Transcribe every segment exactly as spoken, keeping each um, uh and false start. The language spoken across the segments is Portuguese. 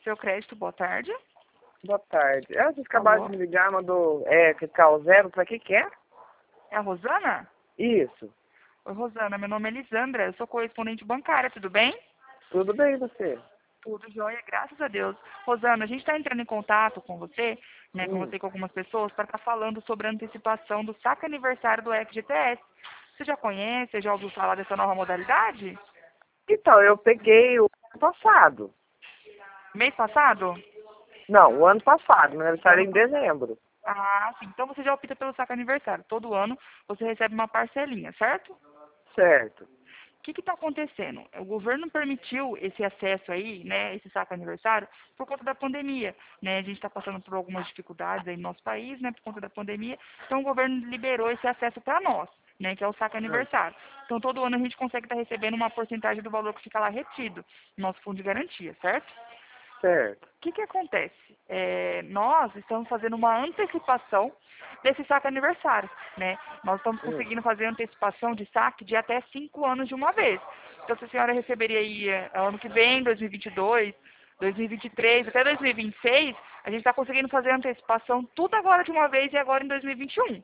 Seu Crédito, boa tarde. Boa tarde. Ah, vocês acabaram Alô? de me ligar, mandou é, clicar o zero, pra que que é? É a Rosana? Isso. Oi, Rosana, meu nome é Elisandra, eu sou correspondente bancária, tudo bem? Tudo bem, você? Tudo jóia, graças a Deus. Rosana, a gente está entrando em contato com você, né, com Hum. você e com algumas pessoas, para estar falando sobre a antecipação do saque aniversário do F G T S. Você já conhece, já ouviu falar dessa nova modalidade? Então, eu peguei o ano passado. Mês passado? Não, o ano passado, meu O aniversário é ano em pa- dezembro. Ah, sim. Então você já opta pelo saque aniversário. Todo ano você recebe uma parcelinha, certo? Certo. O que está acontecendo? O governo permitiu esse acesso aí, né, esse saque aniversário, por conta da pandemia, né? A gente está passando por algumas dificuldades aí no nosso país, né, por conta da pandemia. Então o governo liberou esse acesso para nós, né, que é o saque Hum. aniversário. Então todo ano a gente consegue estar recebendo uma porcentagem do valor que fica lá retido no nosso fundo de garantia, certo? Certo. O que, que acontece? É, nós estamos fazendo uma antecipação desse saque aniversário, né? Nós estamos Hum. conseguindo fazer antecipação de saque de até cinco anos de uma vez. Então, se a senhora receberia aí é, ano que vem, dois mil e vinte e dois, dois mil e vinte e três, até dois mil e vinte e seis, a gente está conseguindo fazer antecipação tudo agora de uma vez e agora em dois mil e vinte e um.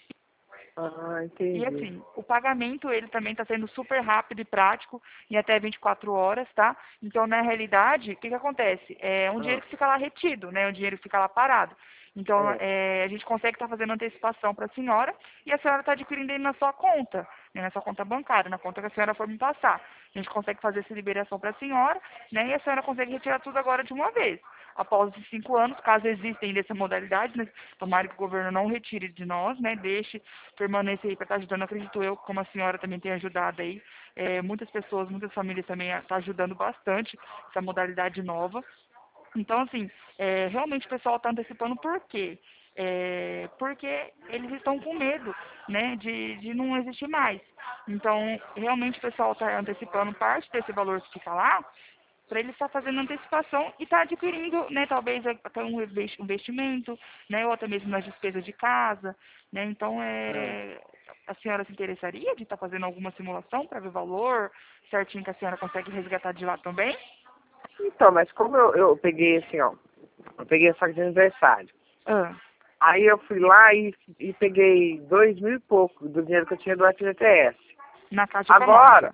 Ah, E entendi. assim, o pagamento ele também está sendo super rápido e prático, em até vinte e quatro horas, tá? Então, na realidade, o que, que acontece? É um dinheiro Ah, que fica lá retido, né? Um dinheiro que fica lá parado. Então, é. é, a gente consegue estar fazendo antecipação para a senhora e a senhora está adquirindo ele na sua conta, né? Na sua conta bancária, na conta que a senhora for me passar. A gente consegue fazer essa liberação para a senhora, né? E a senhora consegue retirar tudo agora de uma vez. Após os cinco anos, caso exista ainda essa modalidade, né? Tomara que o governo não retire de nós, né? Deixe permanecer aí para estar ajudando. Acredito eu, como a senhora também tem ajudado aí, é, muitas pessoas, muitas famílias também estão ajudando bastante essa modalidade nova. Então, assim, é, realmente o pessoal está antecipando por quê? É, porque eles estão com medo, né, de, de não existir mais. Então, realmente o pessoal está antecipando parte desse valor que fica lá, para ele estar fazendo antecipação e estar adquirindo, né, talvez até um investi- investimento, né, ou até mesmo nas despesas de casa, né, então Ah. é, a senhora se interessaria de estar fazendo alguma simulação para ver o valor certinho que a senhora consegue resgatar de lá também? Então, mas como eu, eu peguei assim, ó, eu peguei a saca de aniversário. Ah, Aí eu fui lá e, e peguei dois mil e pouco do dinheiro que eu tinha do F G T S. na Caixa Agora, Econômica.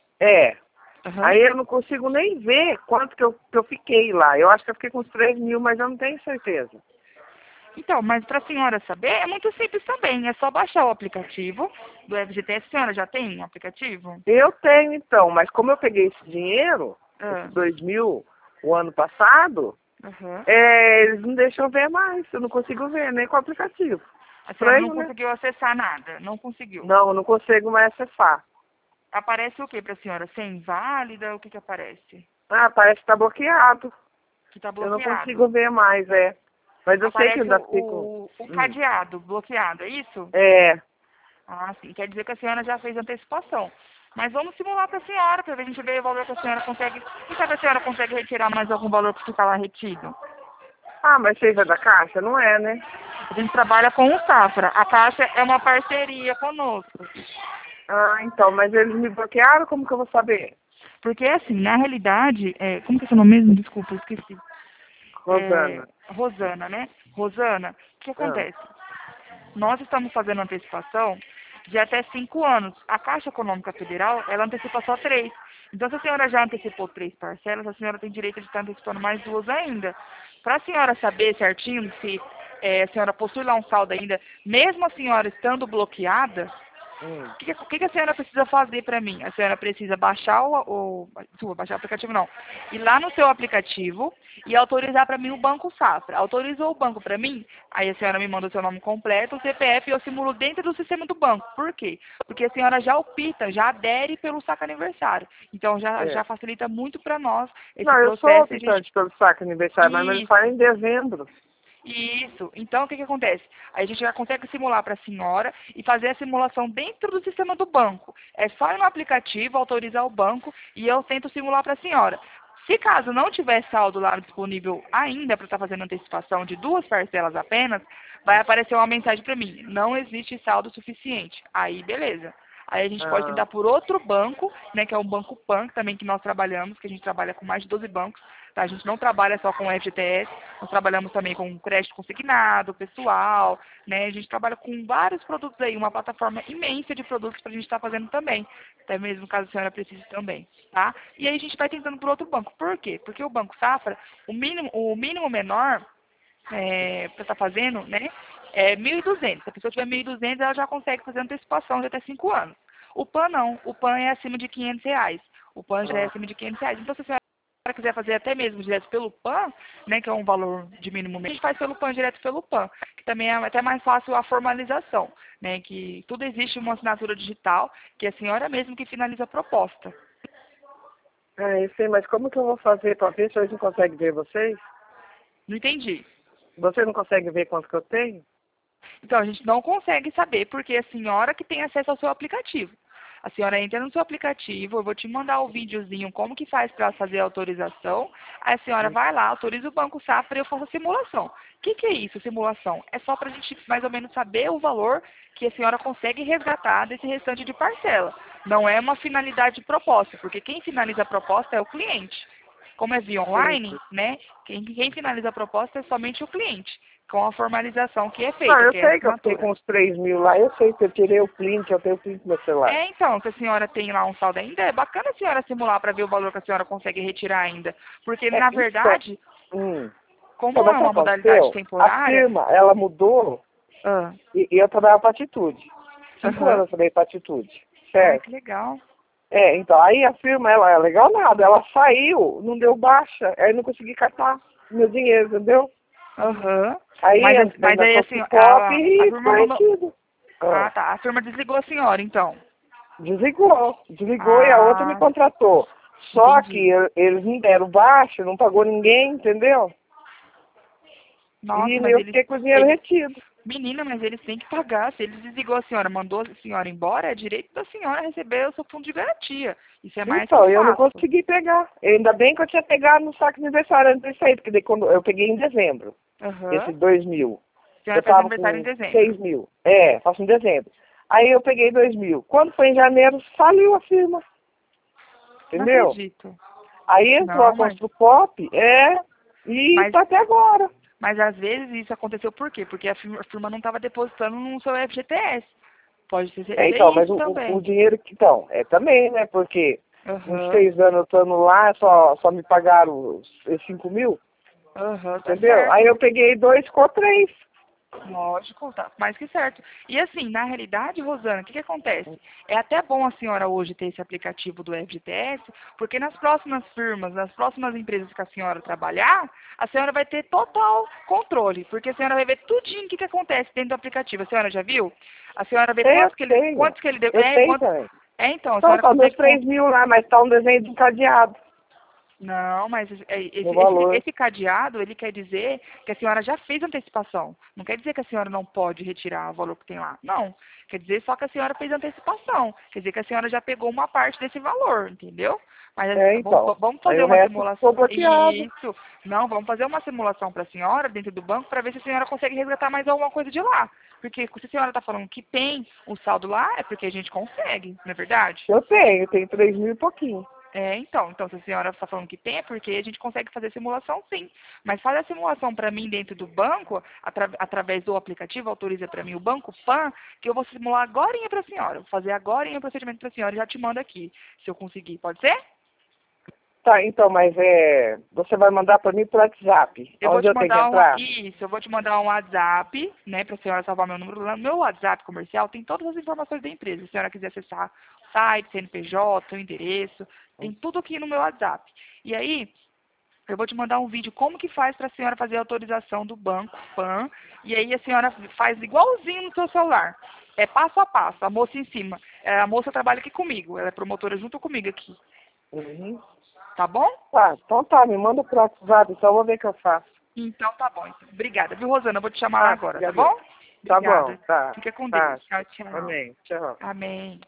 é, Aham. aí eu não consigo nem ver quanto que eu, que eu fiquei lá. Eu acho que eu fiquei com uns três mil, mas eu não tenho certeza. Então, mas para a senhora saber, é muito simples também. É só baixar o aplicativo do F G T S. A senhora já tem um aplicativo? Eu tenho então, mas como eu peguei esse dinheiro, Ah, esses dois mil, o ano passado, aham. é, eles não deixam ver mais. Eu não consigo ver, nem com o aplicativo. A senhora não Estranho, né? conseguiu acessar nada? Não conseguiu? Não, eu não consigo mais acessar. Aparece o que para a senhora? Ser inválida? O que que aparece? Ah, parece que tá bloqueado. Que está Eu não bloqueado. consigo ver mais, é. Mas eu sei que Aparece o, ainda fico. o, o Hum. cadeado, bloqueado, é isso? É. Ah, sim. Quer dizer que a senhora já fez antecipação. Mas vamos simular para a senhora, para ver a gente ver o valor que a senhora consegue. Quem sabe a senhora consegue retirar mais algum valor que fica lá retido? Ah, mas vocês é da Caixa? Não é, né? A gente trabalha com o Safra. A Caixa é uma parceria conosco. Ah, então, mas eles me bloquearam, como que eu vou saber? Porque, assim, na realidade, é, como que é seu nome mesmo? Desculpa, eu esqueci. É, Rosana. Rosana, né? Rosana, o que Ah, acontece? Nós estamos fazendo antecipação de até cinco anos. A Caixa Econômica Federal, ela antecipa só três. Então, se a senhora já antecipou três parcelas, a senhora tem direito de estar antecipando mais duas ainda. Para a senhora saber certinho se é, a senhora possui lá um saldo ainda, mesmo a senhora estando bloqueada, hum. o que, que, que a senhora precisa fazer para mim? A senhora precisa baixar o, o, desculpa, baixar o aplicativo não. Ir lá no seu aplicativo e autorizar para mim o Banco Safra. Autorizou o banco para mim, aí a senhora me manda o seu nome completo, o C P F e eu simulo dentro do sistema do banco. Por quê? Porque a senhora já opta, já adere pelo saque aniversário. Então já, É. já facilita muito para nós esse Não, eu sou processo e a gente... optante pelo saque aniversário, mas meu aniversário é Isso. em dezembro. Isso. Então, o que, que acontece? Aí a gente já consegue simular para a senhora e fazer a simulação dentro do sistema do banco. É só ir no aplicativo, autorizar o banco e eu tento simular para a senhora. Se caso não tiver saldo lá disponível ainda para estar fazendo antecipação de duas parcelas apenas, vai aparecer uma mensagem para mim. Não existe saldo suficiente. Aí, beleza. Aí a gente Ah. pode tentar por outro banco, né, que é o Banco Pan, também que nós trabalhamos, que a gente trabalha com mais de doze bancos, tá? A gente não trabalha só com o F G T S, nós trabalhamos também com crédito consignado, pessoal, né? A gente trabalha com vários produtos aí, uma plataforma imensa de produtos para a gente estar fazendo também, até mesmo caso a senhora precise também, tá? E aí a gente vai tentando por outro banco. Por quê? Porque o Banco Safra, o mínimo, o mínimo menor é, para estar fazendo, né, é mil e duzentos. Se a pessoa tiver mil e duzentos, ela já consegue fazer antecipação de até cinco anos. O Pan não. O Pan é acima de quinhentos reais. O Pan já é acima de quinhentos reais. Então, se a senhora quiser fazer até mesmo direto pelo Pan, né, que é um valor de mínimo, a gente faz pelo Pan, direto pelo Pan, que também é até mais fácil a formalização, né, que tudo existe uma assinatura digital, que é a senhora mesmo que finaliza a proposta. Ah, eu sei, mas como que eu vou fazer para ver se eles não conseguem ver vocês? Não entendi. Você não consegue ver quanto que eu tenho? Então, a gente não consegue saber, porque é a senhora que tem acesso ao seu aplicativo. A senhora entra no seu aplicativo, eu vou te mandar o videozinho como que faz para fazer a autorização. Aí a senhora vai lá, autoriza o Banco Safra e eu faço a simulação. O que, que é isso, simulação? É só para a gente mais ou menos saber o valor que a senhora consegue resgatar desse restante de parcela. Não é uma finalidade de proposta, porque quem finaliza a proposta é o cliente. Como é via online, né, quem, quem finaliza a proposta é somente o cliente, com a formalização que é feita, Ah, eu que é a sei que eu fiquei assinatura. com os três mil lá, eu sei que eu tirei o print, eu tenho o print no meu celular. É, então, se a senhora tem lá um saldo ainda, é bacana a senhora simular para ver o valor que a senhora consegue retirar ainda. Porque, É, na então, verdade, hum. como Então, mas é sabe o uma que modalidade aconteceu? A temporária... firma, ela mudou Ah, e, e eu trabalhava para Atitude. Cinco aham. anos eu trabalhei para Atitude, Ai, certo? que legal. É, então, aí a firma, ela é legal nada, ela saiu, não deu baixa, aí eu não consegui captar meu dinheiro, entendeu? Aham. Aí Mas, a- entrei mas na aí, assim, Costupop a, a e firma foi mandou... retido. Ah, Ah, tá. A firma desligou a senhora, então. desligou, desligou e a outra me Ah, contratou. Só que entendi. e- eles me deram baixa, não pagou ninguém, entendeu? Nossa, E mas eu eles, fiquei com o dinheiro eles... retido. Menina, mas eles têm que pagar. Se eles desligou a senhora, mandou a senhora embora, é direito da senhora receber o seu fundo de garantia. Isso é mais que Então, eu não fácil. consegui pegar. Ainda bem que eu tinha pegado no saco de aniversário antes disso aí, porque daí quando eu peguei em dezembro, Aham. esses dois mil. A senhora Eu fez tava aniversário em com dezembro. seis mil. É, faço em dezembro. Aí eu peguei dois mil. Quando foi em janeiro, faliu a firma. Não Entendeu? acredito. Aí entrou a Não, mas, Construpop, é, e mas, tá até agora. mas às vezes isso aconteceu por quê? Porque a firma, a firma não estava depositando no seu F G T S. Pode ser, É, ser então, mas isso o, o, o também. dinheiro que então, é também, né? Porque uns Aham. seis anos eu estando lá, só, só me pagaram os os cinco mil, Aham, tá entendeu? Aí certo. eu peguei dois, ficou três. Lógico, tá mais que certo. E assim, na realidade, Rosana, o que, que acontece? É até bom a senhora hoje ter esse aplicativo do F G T S, porque nas próximas firmas, nas próximas empresas que a senhora trabalhar, a senhora vai ter total controle, porque a senhora vai ver tudinho o que, que acontece dentro do aplicativo. A senhora já viu? A senhora vê É, eu quantos que ele, tenho. quantos que ele deu. Eu É, tenho quantos, também. é então, a Então, senhora tá meus consegue. três mil lá, mas tá um desenho desencadeado Não, mas esse, é, no esse, esse valor. esse cadeado, ele quer dizer que a senhora já fez antecipação. Não quer dizer que a senhora não pode retirar o valor que tem lá. Não. Quer dizer só que a senhora fez antecipação. Quer dizer que a senhora já pegou uma parte desse valor, entendeu? Mas É, vamos, então. vamos Aí fazer o uma resto ficou simulação. bloqueado. Isso. Não, vamos fazer uma simulação para a senhora dentro do banco para ver se a senhora consegue resgatar mais alguma coisa de lá. Porque se a senhora está falando que tem o saldo lá, é porque a gente consegue, não é verdade? Eu tenho, eu tenho três mil e pouquinho. É, então, então, se a senhora está falando que tem, é porque a gente consegue fazer simulação sim. Mas faz a simulação para mim dentro do banco, atra através do aplicativo, autoriza para mim o Banco Pan, que eu vou simular agorinha para a senhora. Vou fazer agorinha o procedimento para a senhora e já te mando aqui, se eu conseguir. Pode ser? Tá, então, mas é. Você vai mandar para mim pro WhatsApp, Eu vou onde te eu tenho que mandar um, entrar? isso, eu vou te mandar um WhatsApp, né, para a senhora salvar meu número. Lá no meu WhatsApp comercial tem todas as informações da empresa. Se a senhora quiser acessar o site, C N P J, o endereço, tem tudo aqui no meu WhatsApp. E aí, eu vou te mandar um vídeo como que faz para a senhora fazer a autorização do Banco Pan. E aí a senhora faz igualzinho no seu celular. É passo a passo, a moça em cima. É, a moça trabalha aqui comigo, ela é promotora junto comigo aqui. Uhum. Tá bom? Tá, então tá, me manda pro WhatsApp, então eu vou ver o que eu faço. Então tá bom. Então. Obrigada, viu, Rosana? Eu vou te chamar lá Tá, agora, tá agradeço. bom? Tá bom, Obrigada. tá, Fica com tá. Deus. Tchau, tchau. Amém. Tchau. Amém.